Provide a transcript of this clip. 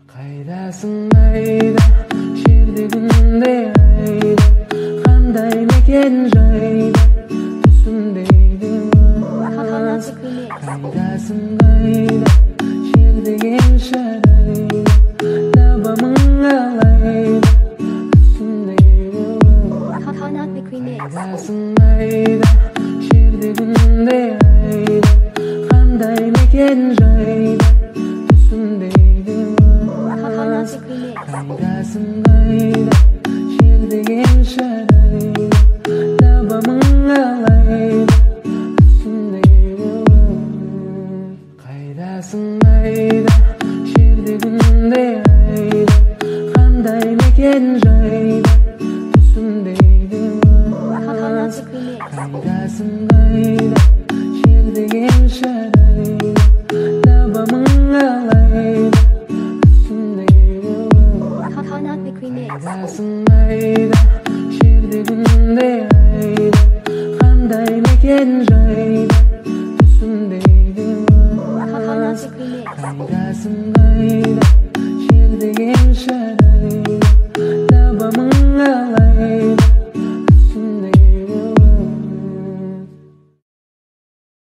Қайдасың айда, жердегінде айда, қандай мекен жайда, түсіндейді қайдасың айда, жердеген шарайда, табамың алайда, түсіндейді қайдасың айда, жердегінде айда, қандай мекен жайда, түсіндейді қайдасың айда, жердеген шарайда, табамың алайда, түсіндейді қайдасың айда, жердегінде айда, қандай мекен жайда, түсіндейді қайдасың айда, жердеген шарайда, табамың алайда, қайдасың айда, жердегінде айда, қандай мекен жайда.